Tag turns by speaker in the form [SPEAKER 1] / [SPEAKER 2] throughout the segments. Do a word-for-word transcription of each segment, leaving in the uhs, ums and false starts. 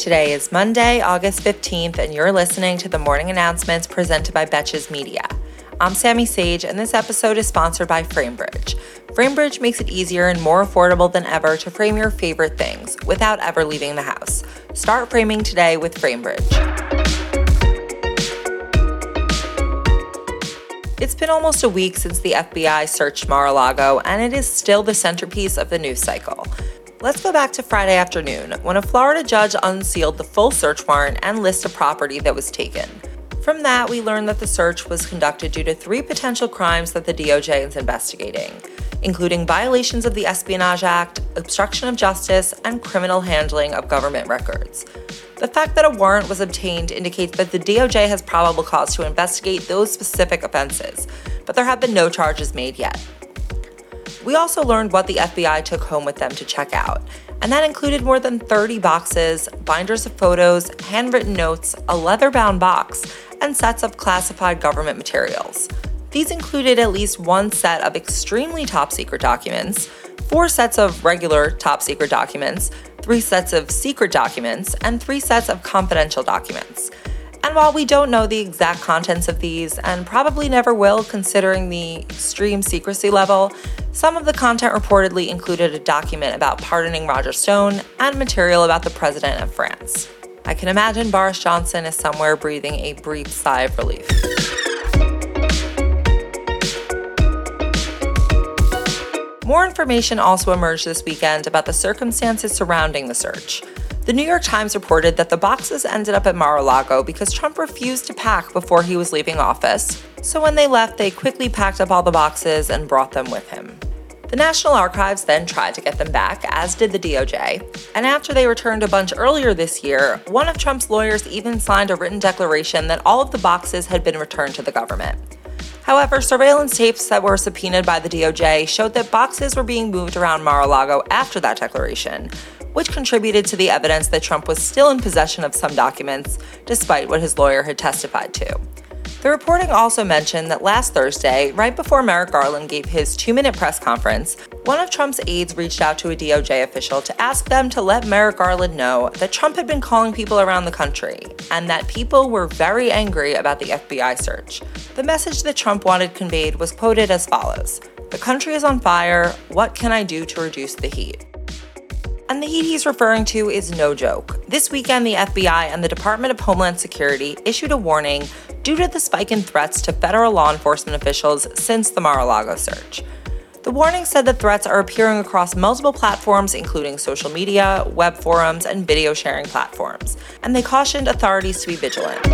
[SPEAKER 1] Today is Monday, August fifteenth, and you're listening to the morning announcements presented by Betches Media. I'm Sammy Sage, and this episode is sponsored by Framebridge. Framebridge makes it easier and more affordable than ever to frame your favorite things without ever leaving the house. Start framing today with Framebridge. It's been almost a week since the F B I searched Mar-a-Lago, and it is still the centerpiece of the news cycle. Let's go back to Friday afternoon, when a Florida judge unsealed the full search warrant and list of property that was taken. From that, we learned that the search was conducted due to three potential crimes that the D O J is investigating, including violations of the Espionage Act, obstruction of justice, and criminal handling of government records. The fact that a warrant was obtained indicates that the D O J has probable cause to investigate those specific offenses, but there have been no charges made yet. We also learned what the F B I took home with them to check out, and that included more than thirty boxes, binders of photos, handwritten notes, a leather-bound box, and sets of classified government materials. These included at least one set of extremely top-secret documents, four sets of regular top-secret documents, three sets of secret documents, and three sets of confidential documents. And while we don't know the exact contents of these, and probably never will considering the extreme secrecy level, some of the content reportedly included a document about pardoning Roger Stone and material about the president of France. I can imagine Boris Johnson is somewhere breathing a brief sigh of relief. More information also emerged this weekend about the circumstances surrounding the search. The New York Times reported that the boxes ended up at Mar-a-Lago because Trump refused to pack before he was leaving office, so when they left, they quickly packed up all the boxes and brought them with him. The National Archives then tried to get them back, as did the D O J, and after they returned a bunch earlier this year, one of Trump's lawyers even signed a written declaration that all of the boxes had been returned to the government. However, surveillance tapes that were subpoenaed by the D O J showed that boxes were being moved around Mar-a-Lago after that declaration, which contributed to the evidence that Trump was still in possession of some documents, despite what his lawyer had testified to. The reporting also mentioned that last Thursday, right before Merrick Garland gave his two-minute press conference, one of Trump's aides reached out to a D O J official to ask them to let Merrick Garland know that Trump had been calling people around the country, and that people were very angry about the F B I search. The message that Trump wanted conveyed was quoted as follows: "The country is on fire. What can I do to reduce the heat?" And the heat he's referring to is no joke. This weekend, the F B I and the Department of Homeland Security issued a warning due to the spike in threats to federal law enforcement officials since the Mar-a-Lago search. The warning said that threats are appearing across multiple platforms, including social media, web forums, and video sharing platforms, and they cautioned authorities to be vigilant.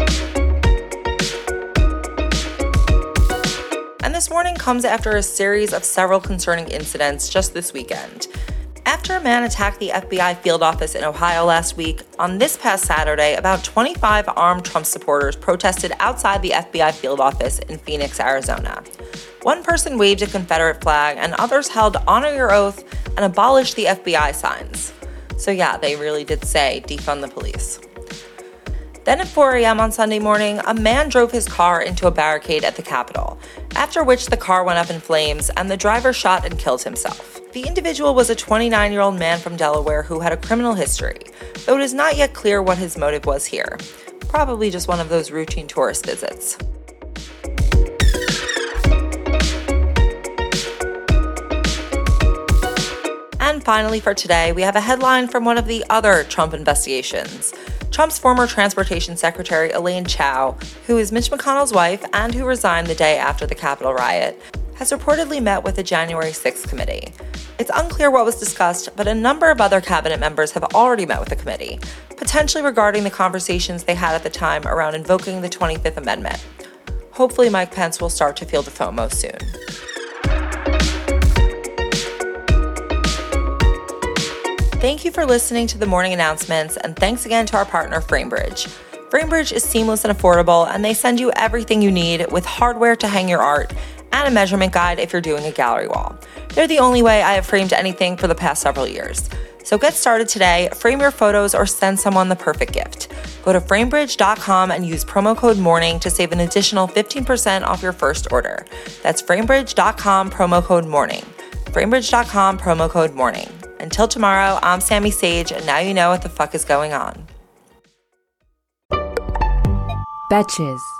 [SPEAKER 1] And this warning comes after a series of several concerning incidents just this weekend. After a man attacked the F B I field office in Ohio last week, on this past Saturday, about twenty-five armed Trump supporters protested outside the F B I field office in Phoenix, Arizona. One person waved a Confederate flag, and others held "Honor Your Oath" and abolished the F B I signs. So yeah, they really did say, defund the police. Then at four a.m. on Sunday morning, a man drove his car into a barricade at the Capitol, after which the car went up in flames and the driver shot and killed himself. The individual was a twenty-nine-year-old man from Delaware who had a criminal history, though it is not yet clear what his motive was here. Probably just one of those routine tourist visits. And finally for today, we have a headline from one of the other Trump investigations. Trump's former transportation secretary, Elaine Chao, who is Mitch McConnell's wife and who resigned the day after the Capitol riot, has reportedly met with the January sixth committee. It's unclear what was discussed, but a number of other cabinet members have already met with the committee, potentially regarding the conversations they had at the time around invoking the twenty-fifth Amendment. Hopefully Mike Pence will start to feel the FOMO soon. Thank you for listening to the morning announcements, and thanks again to our partner, Framebridge. Framebridge is seamless and affordable, and they send you everything you need with hardware to hang your art and a measurement guide if you're doing a gallery wall. They're the only way I have framed anything for the past several years. So get started today, frame your photos, or send someone the perfect gift. Go to framebridge dot com and use promo code MORNING to save an additional fifteen percent off your first order. That's framebridge dot com, promo code MORNING. framebridge dot com, promo code MORNING. Until tomorrow, I'm Sammy Sage, and now you know what the fuck is going on.
[SPEAKER 2] Betches.